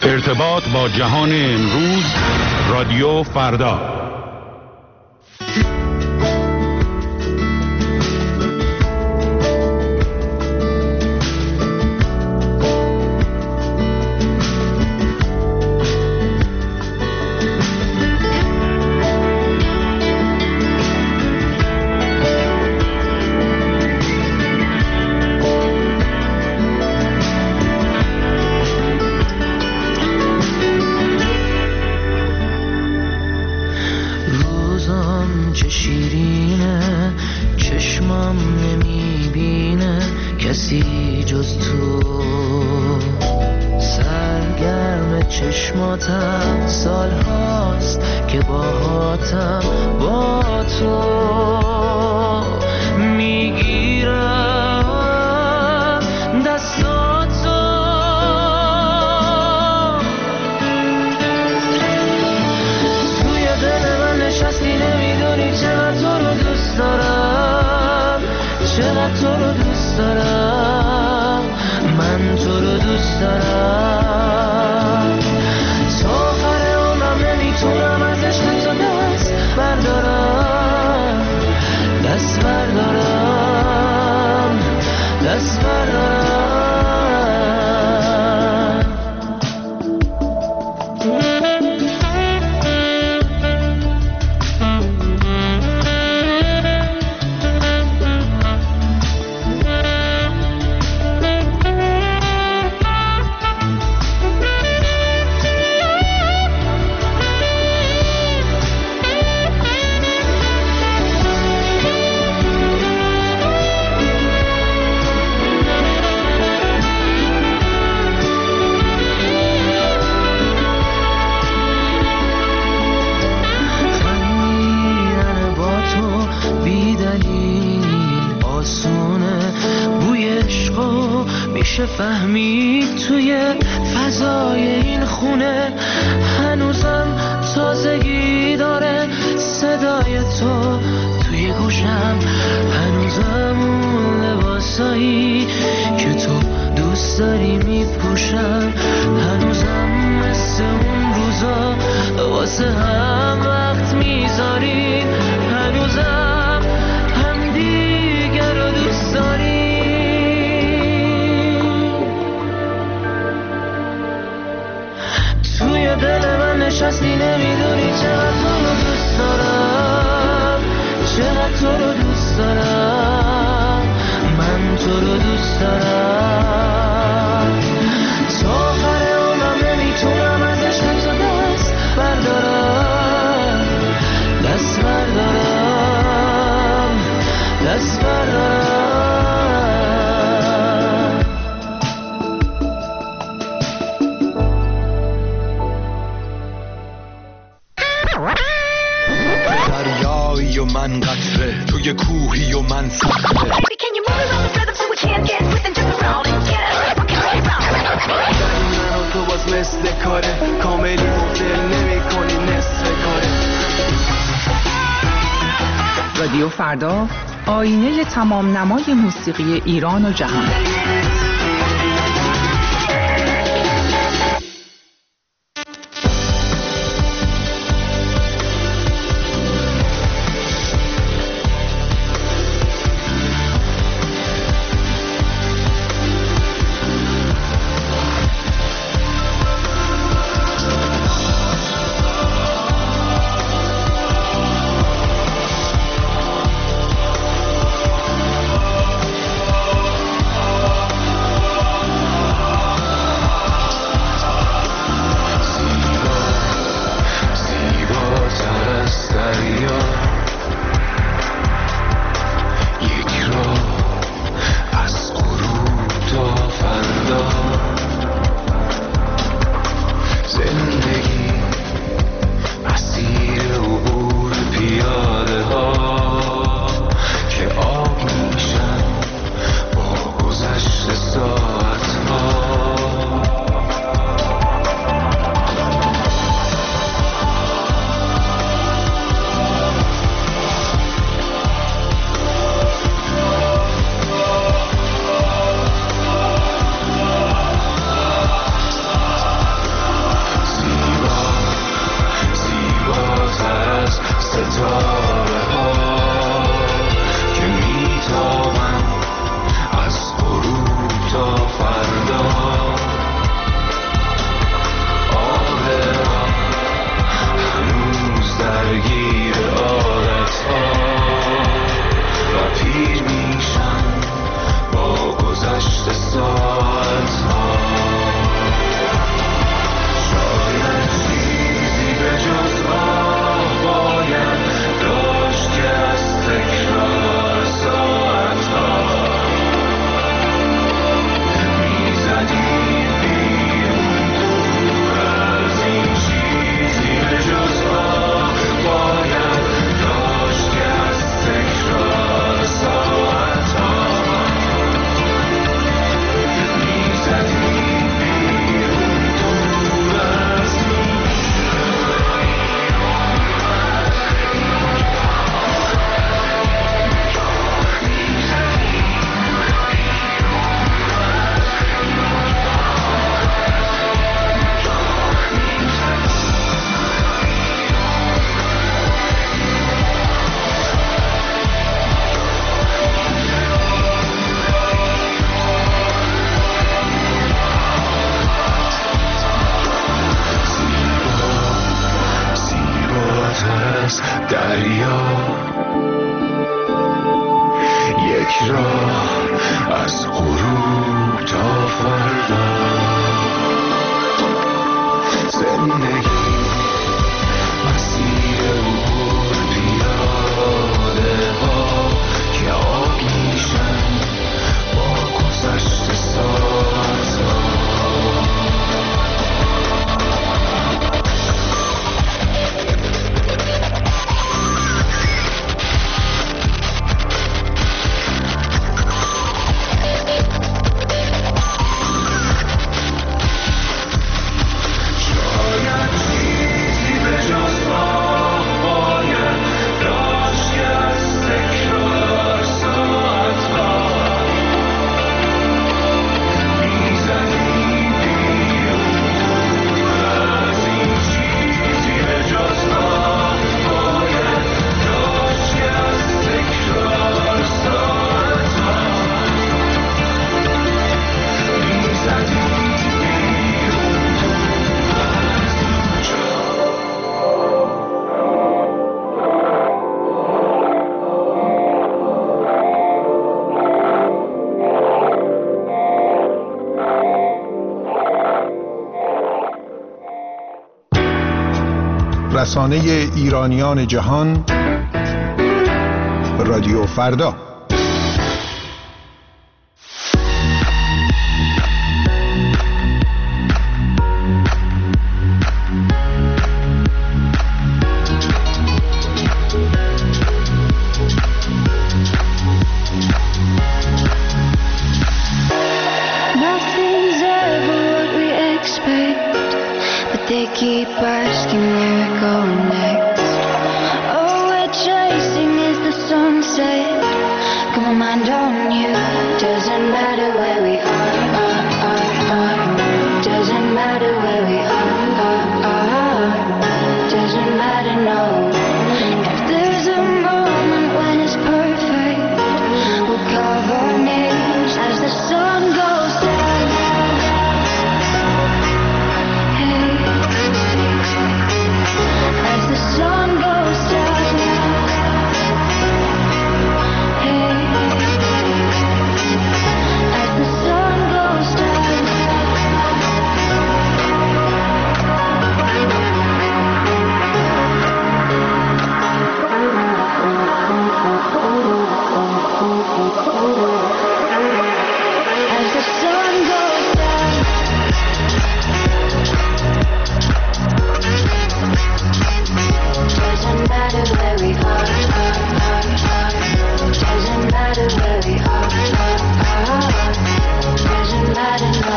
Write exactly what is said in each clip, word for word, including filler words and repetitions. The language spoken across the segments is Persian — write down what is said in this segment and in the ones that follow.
ارتباط با جهان امروز، رادیو فردا. فهمید توی فضای این خونه هنوزم تازگی داره صدای تو توی گوشم، هنوزم اون لباسایی که تو دوست داری میپوشم، هنوزم مثل اون روزا واسه هم وقت میذاریم، هنوزم هم دیگر رو دوست داریم. توی دل من نشستی نمیدونی چقدر تو رو دوست دارم، چقدر تو رو دوست دارم، من تو رو دوست دارم. تا آخر عمرم نمیتونم از عشق تو دست بردارم، دست بردارم، دست بردارم. دریایی و من قطره، توی کوهی و من صخره. من و تو باز مثل کاره، کاملی و دل نمی کنی نصف کاره. رادیو فردا، آینه تمام نمای موسیقی ایران و جهان. Oh رسانه ایرانیان جهان، رادیو فردا. Keep asking where we're going next. All we're chasing is the sunset. Got my mind on you. Doesn't matter where we are, are, are, are. Doesn't matter where we are, are, are. Doesn't matter, no. If there's a moment when it's perfect, we'll carve our names as the sun goes down. The sun goes down. Hey, as the sun goes down. As the sun goes down. Doesn't matter where we are, are, are, are. Doesn't matter where we are, are, are. Doesn't matter, no.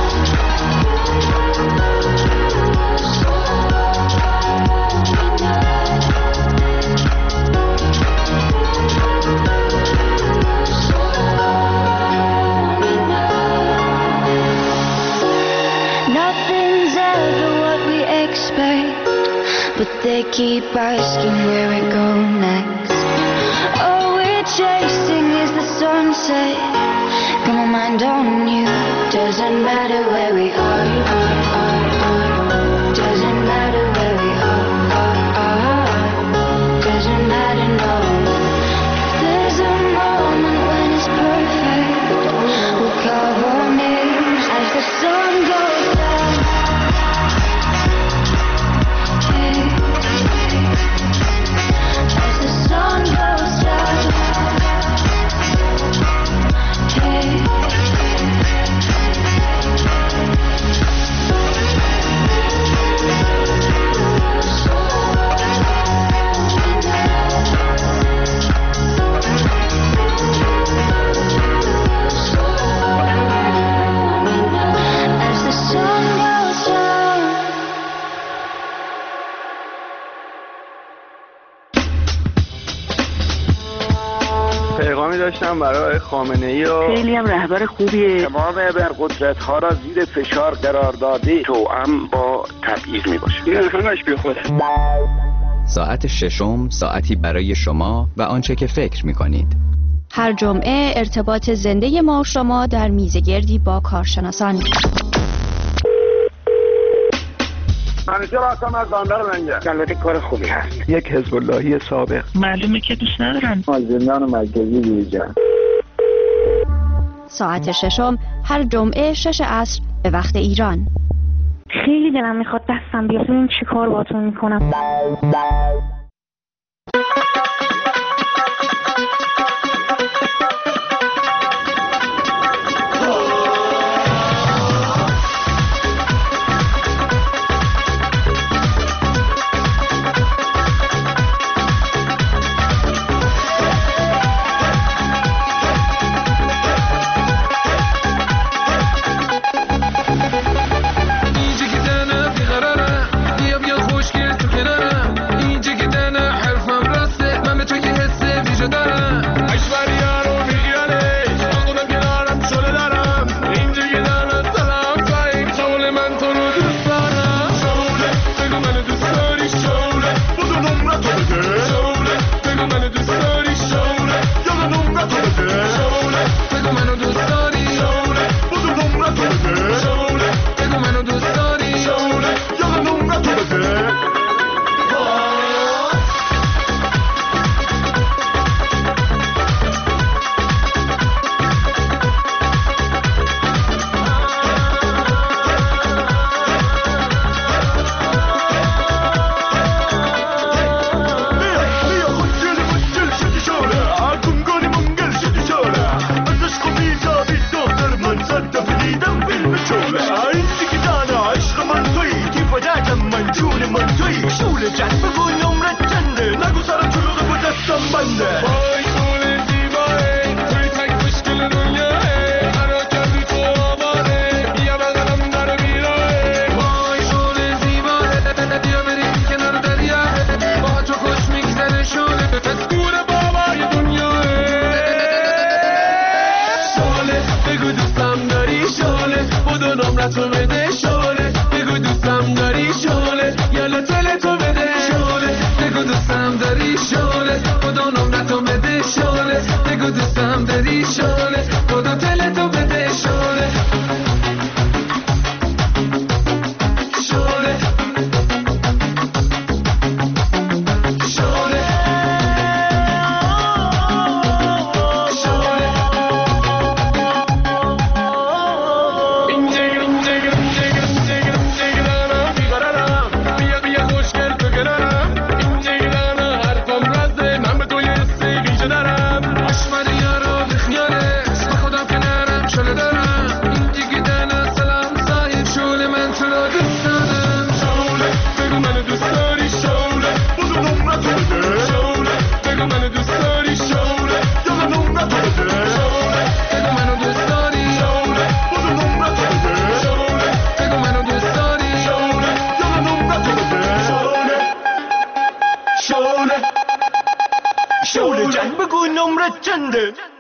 Nothing's ever what we expect, but they keep asking where we go next. All we're chasing is the sunset. Got my mind on you. Doesn't matter where we are, are, are, are. Doesn't matter where we are, are, are. Doesn't matter, no. If there's a moment when it's perfect, we'll carve our names as the sun goes down. Hey. As the sun goes down. Hey. As the sun goes down. پیغامی داشتم برای خامنه‌ای و خیلی هم رهبر خوبیه. تمام ابرقدرت‌ها را زیر فشار قرار داده توأم با تبعیض میباشه. این همش بیخوده. ساعت ششم ساعتی برای شما و آنچه که فکر می‌کنید. هر جمعه ارتباط زنده ما و شما در میزگردی با کارشناسان. همیشه راستم از باندر منگه. البته کار خوبی هست. یک حزب اللهی سابق. معلومه که دوست ندارن. از زندان مرکزی بیرون. ساعت ششم هر جمعه شش عصر به وقت ایران. خیلی دلم میخواد دستم بیاد ببین چی کار باهاتون میکنم. اینجا که داری شونه خدا دلتو بده شونه شونه شونه شعله جان بگو نمرت چنده